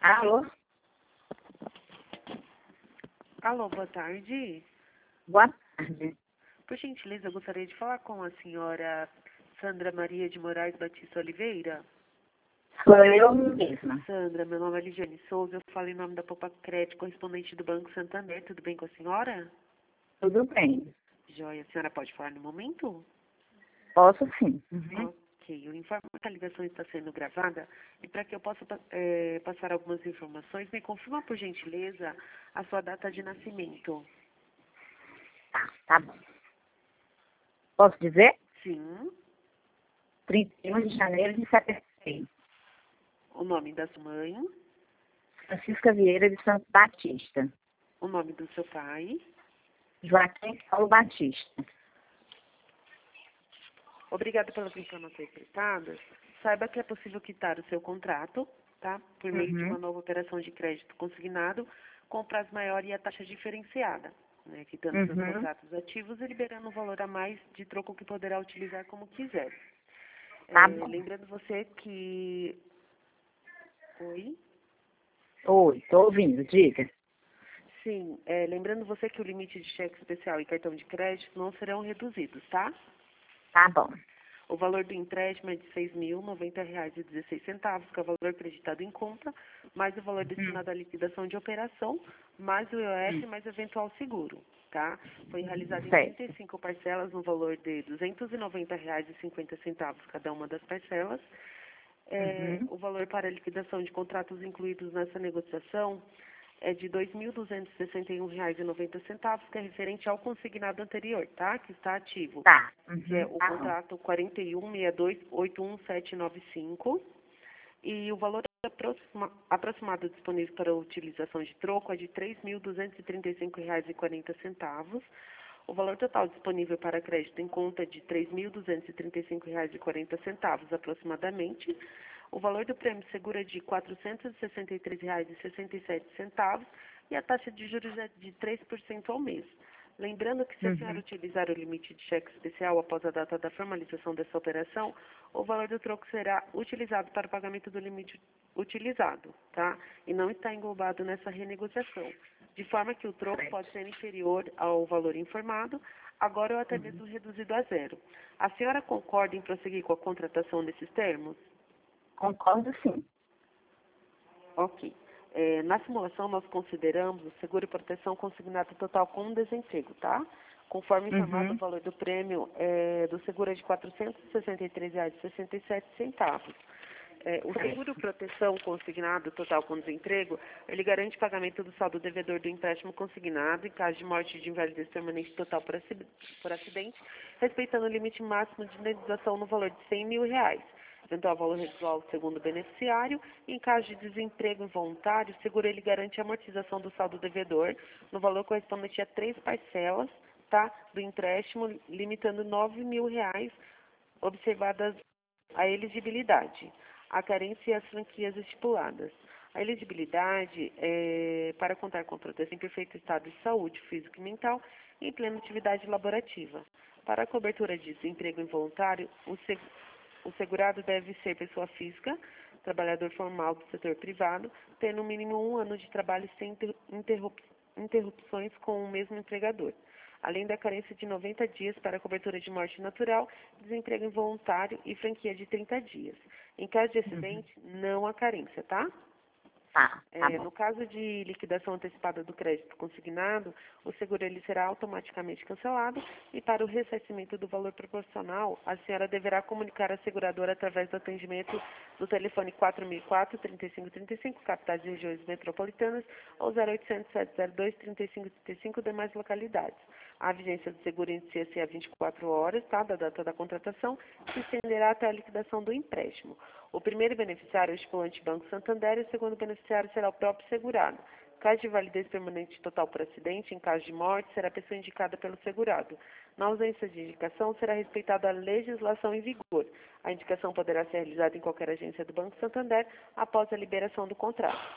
Alô? Alô, boa tarde. Boa tarde. Por gentileza, eu gostaria de falar com a senhora Sandra Maria de Moraes Batista Oliveira. Sou eu mesma. Sandra, meu nome é Ligiane Souza, eu falo em nome da Popa Crédito, correspondente do Banco Santander. Tudo bem com a senhora? Tudo bem. Joia, a senhora pode falar no momento? Posso sim. Uhum. Ok, eu informo que a ligação está sendo gravada e para que eu possa passar algumas informações, me confirma por gentileza a sua data de nascimento. Tá bom. Posso dizer? Sim. 31 de janeiro de 76. O nome da sua mãe, Francisca Vieira de Santo Batista. o nome do seu pai. Joaquim Paulo Batista. Obrigada pelas informações prestadas. Saiba que é possível quitar o seu contrato, tá? Por meio de uma nova operação de crédito consignado, com prazo maior e a taxa diferenciada, né? Quitando seus contratos ativos e liberando um valor a mais de troco que poderá utilizar como quiser. Tá bom. Lembrando você que... Oi? Oi, tô ouvindo, diga. Sim, lembrando você que o limite de cheque especial e cartão de crédito não serão reduzidos, tá? Tá bom. O valor do empréstimo é de R$ 6.090,16, que é o valor acreditado em conta, mais o valor destinado à liquidação de operação, mais o IOF, mais eventual seguro, tá? Foi realizado em Certo. 35 parcelas no valor de R$ 290,50 cada uma das parcelas. O valor para a liquidação de contratos incluídos nessa negociação é de R$ 2.261,90, que é referente ao consignado anterior, tá? Que está ativo. Tá. Que é o Tá bom. contrato 41628175. E o valor aproximado disponível para a utilização de troco é de R$ 3.235,40. O valor total disponível para crédito em conta é de R$ 3.235,40 aproximadamente. O valor do prêmio seguro é de R$ 463,67 e a taxa de juros é de 3% ao mês. Lembrando que se a senhora utilizar o limite de cheque especial após a data da formalização dessa operação, o valor do troco será utilizado para o pagamento do limite utilizado, tá? E não está englobado nessa renegociação. De forma que o troco pode ser inferior ao valor informado, agora ou até mesmo reduzido a zero. A senhora concorda em prosseguir com a contratação desses termos? Concordo sim. Ok. Na simulação, nós consideramos o seguro e proteção consignado total com desemprego, tá? Conforme informado, o valor do prêmio do seguro é de R$ 463,67. O seguro proteção consignado total com desemprego, ele garante pagamento do saldo devedor do empréstimo consignado em caso de morte de invalidez permanente total por acidente, respeitando o limite máximo de indenização no valor de R$ 100 mil. Eventual valor residual segundo o beneficiário. Em caso de desemprego involuntário, o seguro ele garante a amortização do saldo devedor no valor correspondente a 3 parcelas, tá, do empréstimo, limitando R$ 9 mil, observadas a elegibilidade, a carência e as franquias estipuladas. A elegibilidade é para contar com proteção em perfeito estado de saúde físico e mental e em plena atividade laborativa. Para a cobertura de desemprego involuntário, o segurado deve ser pessoa física, trabalhador formal do setor privado, tendo no mínimo 1 ano de trabalho sem interrupções com o mesmo empregador, além da carência de 90 dias para a cobertura de morte natural, desemprego involuntário e franquia de 30 dias. Em caso de acidente, não há carência, tá? Tá bom. No caso de liquidação antecipada do crédito consignado, o seguro ele será automaticamente cancelado e para o ressarcimento do valor proporcional, a senhora deverá comunicar à seguradora através do atendimento do telefone 4004-3535, capitais e regiões metropolitanas, ou 0800-702-3535, demais localidades. A vigência do seguro inicia-se a 24 horas, tá, da data da contratação, e se estenderá até a liquidação do empréstimo. O primeiro beneficiário é o estipulante Banco Santander e o segundo beneficiário será o próprio segurado. Caso de validez permanente total por acidente, em caso de morte, será a pessoa indicada pelo segurado. Na ausência de indicação, será respeitada a legislação em vigor. A indicação poderá ser realizada em qualquer agência do Banco Santander após a liberação do contrato.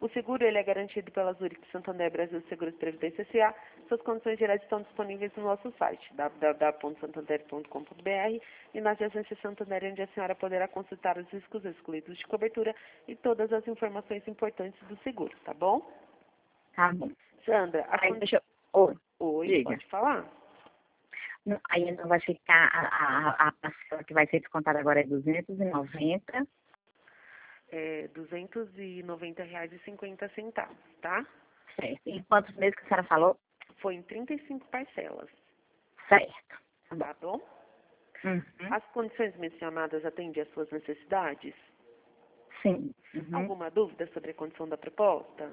O seguro ele é garantido pela Zurich Santander Brasil Seguros Previdência S.A. Suas condições gerais estão disponíveis no nosso site, www.santander.com.br, e nas agências Santander, onde a senhora poderá consultar os riscos excluídos de cobertura e todas as informações importantes do seguro, tá bom? Tá bom. Sandra, Aí deixa eu... Oi, Oi, diga. pode falar? Não, aí então vai ficar, a parcela que vai ser descontada agora é 290. É R$290,50, tá? Certo. Em quantos meses que a senhora falou? Foi em 35 parcelas, Certo. tá bom? Uhum. As condições mencionadas atendem às suas necessidades? Sim. Uhum. Alguma dúvida sobre a condição da proposta?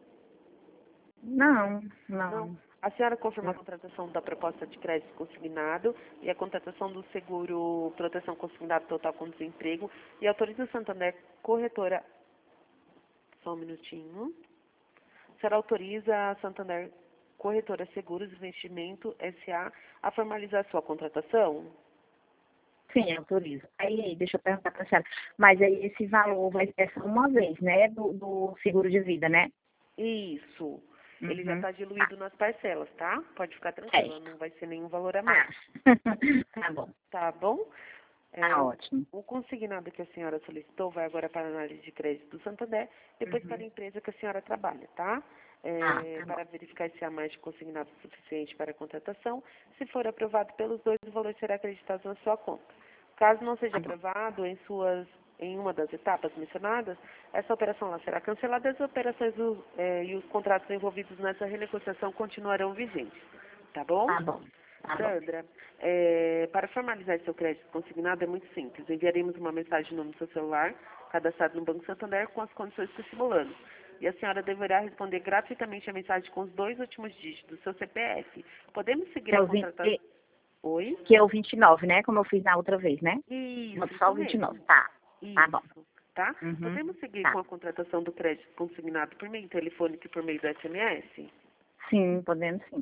Não. Não. A senhora confirma a contratação da proposta de crédito consignado e a contratação do seguro proteção consignado total com desemprego e autoriza o Santander Corretora. Só um minutinho. A senhora autoriza a Santander Corretora Seguros Investimento S.A. a formalizar sua contratação? Sim, autorizo. Aí, deixa eu perguntar para a senhora. Mas aí esse valor vai ser só uma vez, né? Do seguro de vida, né? Isso. Ele já Uhum. está diluído nas parcelas, tá? Pode ficar tranquila, Certo. não vai ser nenhum valor a mais. Tá bom. Tá bom? Tá ótimo. O consignado que a senhora solicitou vai agora para a análise de crédito do Santander, depois para a empresa que a senhora trabalha, tá? Tá Para bom. verificar se há mais de consignado suficiente para a contratação. Se for aprovado pelos dois, o valor será acreditado na sua conta. Caso não seja aprovado em uma das etapas mencionadas, essa operação lá será cancelada e as operações e os contratos envolvidos nessa renegociação continuarão vigentes. Tá bom? Tá bom. Tá bom. Sandra, para formalizar seu crédito consignado é muito simples. Enviaremos uma mensagem no seu celular, cadastrado no Banco Santander, com as condições que simulamos. E a senhora deverá responder gratuitamente a mensagem com os 2 últimos dígitos do seu CPF. Podemos seguir Que é a o contratação? Oi? que é o 29, né? Como eu fiz na outra vez, né? Isso, Só isso o 29. mesmo. Tá. Tá bom. Isso, tá? Uhum. Podemos seguir Tá. com a contratação do crédito consignado por meio telefônico e por meio do SMS? Sim, podemos sim.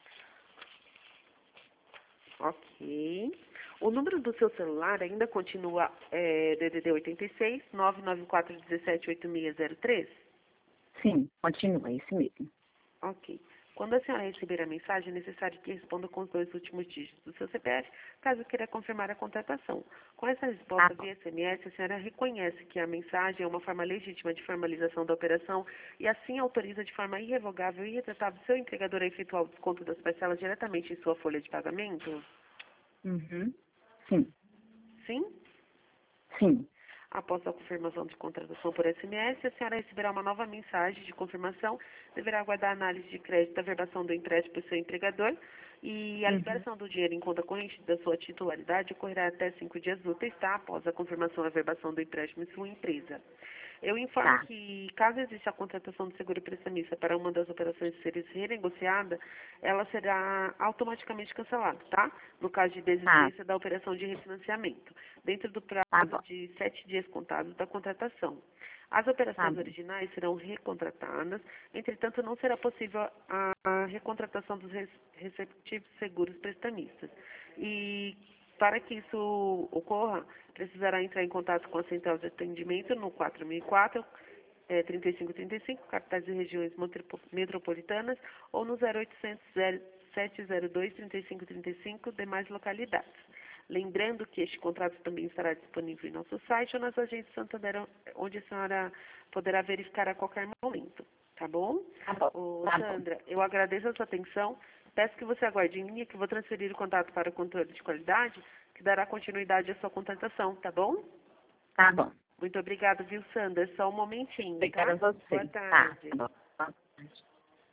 Ok. O número do seu celular ainda continua DDD 86 994 17 8603? Sim, continua, é esse mesmo. Ok. Quando a senhora receber a mensagem, é necessário que responda com os 2 últimos dígitos do seu CPF, caso queira confirmar a contratação. Com essa resposta via SMS, a senhora reconhece que a mensagem é uma forma legítima de formalização da operação e assim autoriza de forma irrevogável e irretratável seu entregador a efetuar o desconto das parcelas diretamente em sua folha de pagamento? Uhum. Sim. Sim? Sim. Após a confirmação de contratação por SMS, a senhora receberá uma nova mensagem de confirmação, deverá aguardar a análise de crédito da verbação do empréstimo por seu empregador e a liberação do dinheiro em conta corrente da sua titularidade ocorrerá até 5 dias úteis, tá? Após a confirmação da verbação do empréstimo em sua empresa. Eu informo Tá. que, caso exista a contratação do seguro prestamista para uma das operações ser renegociada, ela será automaticamente cancelada, tá? No caso de desistência da operação de refinanciamento, dentro do Tá prazo bom. de 7 dias contados da contratação. As Tá operações bom. originais serão recontratadas, entretanto, não será possível a recontratação dos respectivos seguros prestamistas. E para que isso ocorra, precisará entrar em contato com a central de atendimento no 4004, 3535, capitais e regiões metropolitanas, ou no 0800 702 3535, demais localidades. Lembrando que este contrato também estará disponível em nosso site ou nas agências Santander, onde a senhora poderá verificar a qualquer momento. Tá bom? Tá bom. Ô, Tá bom. Sandra, eu agradeço a sua atenção. Peço que você aguarde em linha, que eu vou transferir o contato para o controle de qualidade, que dará continuidade à sua contratação, tá bom? Tá bom. Muito obrigada, viu, Sandra? Só um momentinho, Obrigada tá? a você. Boa Tá. tarde. Tá bom. Boa tarde.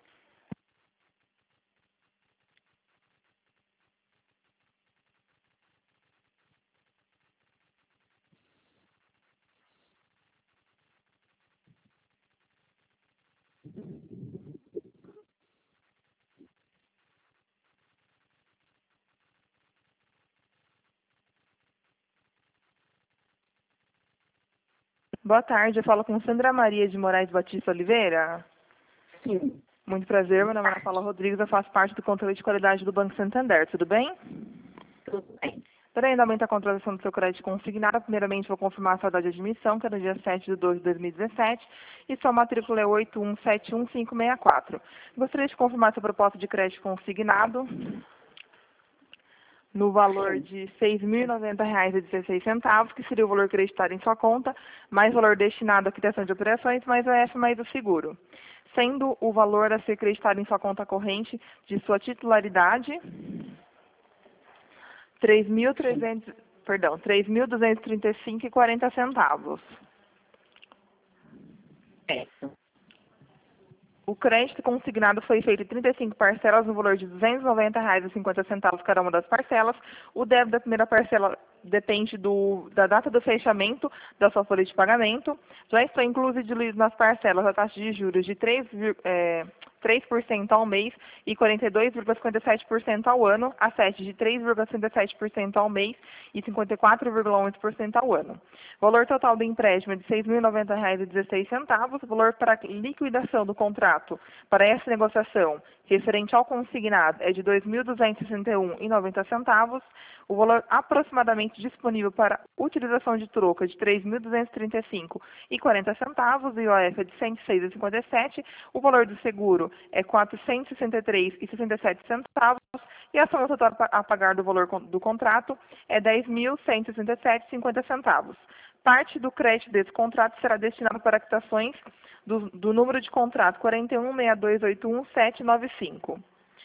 Boa tarde, eu falo com Sandra Maria de Moraes Batista Oliveira. Sim. Muito prazer, meu nome é Ana Paula Rodrigues, eu faço parte do controle de qualidade do Banco Santander, tudo bem? Tudo bem. Para andamento da contratação do seu crédito consignado, primeiramente vou confirmar a sua data de admissão, que é no dia 7/2/2017, e sua matrícula é 8171564. Gostaria de confirmar sua proposta de crédito consignado no valor de R$ 6.090,16, que seria o valor creditado em sua conta, mais valor destinado à quitação de operações, mais o F mais o seguro. Sendo o valor a ser creditado em sua conta corrente de sua titularidade, R$ 3.235,40. Certo. O crédito consignado foi feito em 35 parcelas no valor de R$ 290,50 cada uma das parcelas. O débito da primeira parcela depende da data do fechamento da sua folha de pagamento. Já estão inclusos e diluídos nas parcelas a taxa de juros de 3% ao mês e 42,57% ao ano, a 7 de 3,67% ao mês e 54,11% ao ano. O valor total do empréstimo é de R$ 6.090,16. O valor para liquidação do contrato para essa negociação referente ao consignado é de R$ 2.261,90. O valor aproximadamente disponível para utilização de troca é de R$ 3.235,40, o IOF é de R$ 106,57, o valor do seguro é R$ 463,67 e a soma total a pagar do valor do contrato é R$ 10.167,50. Parte do crédito desse contrato será destinado para quitações do número de contrato 416281795,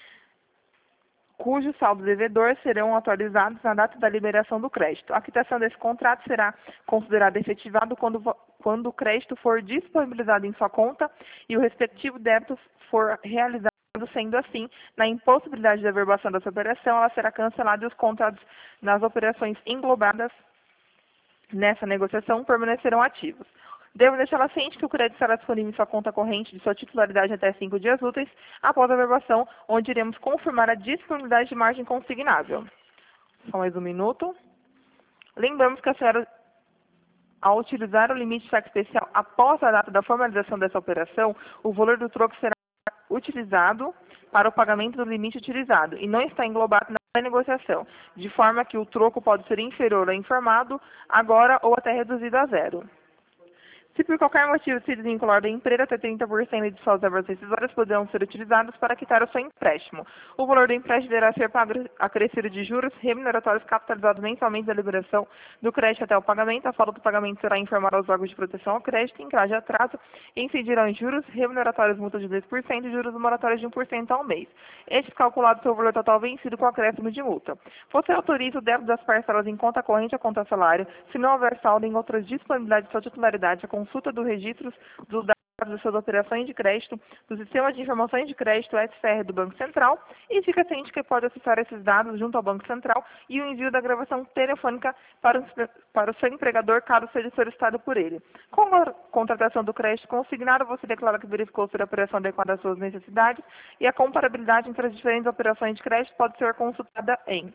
cujo saldo devedor serão atualizados na data da liberação do crédito. A quitação desse contrato será considerada efetivado quando o crédito for disponibilizado em sua conta e o respectivo débito for realizado. Sendo assim, na impossibilidade de averbação dessa operação, ela será cancelada e os contratos nas operações englobadas nessa negociação permanecerão ativos. Devo deixá-la ciente que o crédito estará disponível em sua conta corrente de sua titularidade até 5 dias úteis após a averbação, onde iremos confirmar a disponibilidade de margem consignável. Só mais um minuto. Lembramos que a senhora, ao utilizar o limite de saque especial após a data da formalização dessa operação, o valor do troco será utilizado para o pagamento do limite utilizado e não está englobado na negociação, de forma que o troco pode ser inferior ao informado agora ou até reduzido a zero. Se por qualquer motivo se desvincular da empresa, até 30% de suas verbas rescisórias poderão ser utilizados para quitar o seu empréstimo. O valor do empréstimo deverá ser pago acrescido de juros remuneratórios capitalizados mensalmente da liberação do crédito até o pagamento. A falta do pagamento será informada aos órgãos de proteção ao crédito, em caso de atraso, incidirão em juros remuneratórios multa de 2% e juros moratórios de 1% ao mês. Este calculado seu valor total vencido com acréscimo de multa. Você autoriza o débito das parcelas em conta corrente ou conta salário, se não houver saldo em outras disponibilidades de sua titularidade, a consulta dos registros dos dados das suas operações de crédito do Sistema de Informações de Crédito SFR do Banco Central e fica ciente que pode acessar esses dados junto ao Banco Central e o envio da gravação telefônica para o seu empregador, caso seja solicitado por ele. Com a contratação do crédito consignado, você declara que verificou se a operação adequada às suas necessidades e a comparabilidade entre as diferentes operações de crédito pode ser consultada em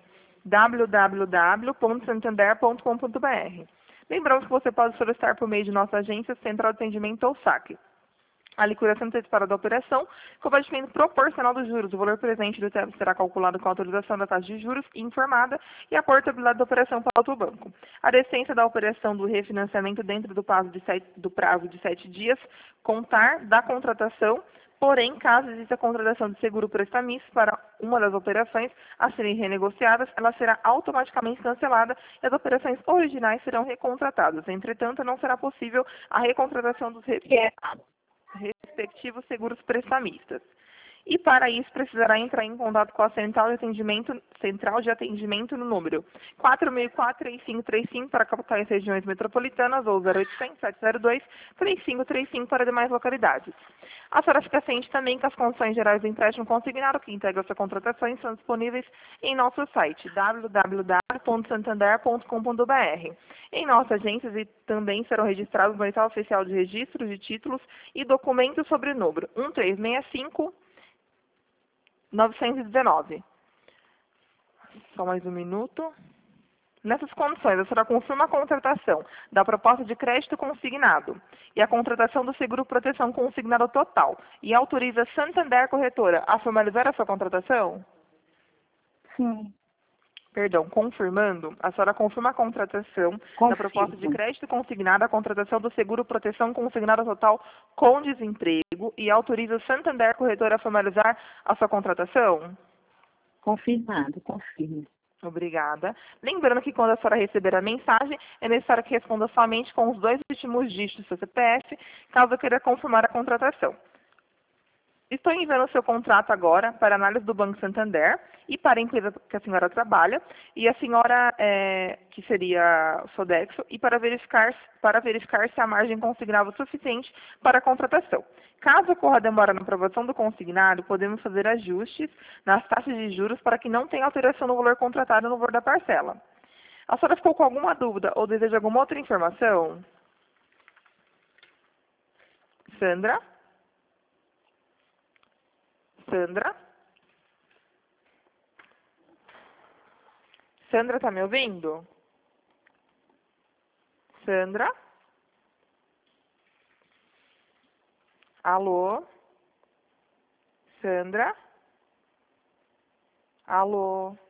www.santander.com.br. Lembramos que você pode solicitar por meio de nossa agência Central de Atendimento ou SAC a liquidação antecipada da operação, com o pagamento proporcional dos juros. O valor presente do débito será calculado com a autorização da taxa de juros informada e a portabilidade da operação para outro banco. A decência da operação do refinanciamento dentro do prazo de 7 dias, contar da contratação. Porém, caso exista a contratação de seguro prestamista para uma das operações a serem renegociadas, ela será automaticamente cancelada e as operações originais serão recontratadas. Entretanto, não será possível a recontratação dos respectivos seguros prestamistas. E para isso precisará entrar em contato com a Central de Atendimento no número 4004-3535 para capitais e regiões metropolitanas ou 0800-702-3535 para demais localidades. A senhora fica ciente também que as condições gerais do empréstimo consignado que integram essa contratação estão disponíveis em nosso site www.santander.com.br. Em nossas agências e também serão registrados no Edital Oficial de Registros de Títulos e documentos sobre o número 1365-919. Só mais um minuto. Nessas condições, a senhora confirma a contratação da proposta de crédito consignado e a contratação do seguro proteção consignado total e autoriza a Santander Corretora a formalizar a sua contratação? Sim. confirmando, a senhora confirma a contratação da proposta de Confirmo. crédito consignada, a contratação do seguro proteção consignada total com desemprego e autoriza o Santander Corretora a formalizar a sua contratação? Confirmado, confirmo. Obrigada. Lembrando que quando a senhora receber a mensagem, é necessário que responda somente com os 2 últimos dígitos do seu CPF, caso queira confirmar a contratação. Estou enviando o seu contrato agora para análise do Banco Santander e para a empresa que a senhora trabalha, e a senhora, que seria o Sodexo, e para verificar se a margem consignável é suficiente para a contratação. Caso ocorra demora na aprovação do consignado, podemos fazer ajustes nas taxas de juros para que não tenha alteração no valor contratado no valor da parcela. A senhora ficou com alguma dúvida ou deseja alguma outra informação? Sandra? Sandra? Sandra, está me ouvindo? Sandra? Alô? Sandra? Alô?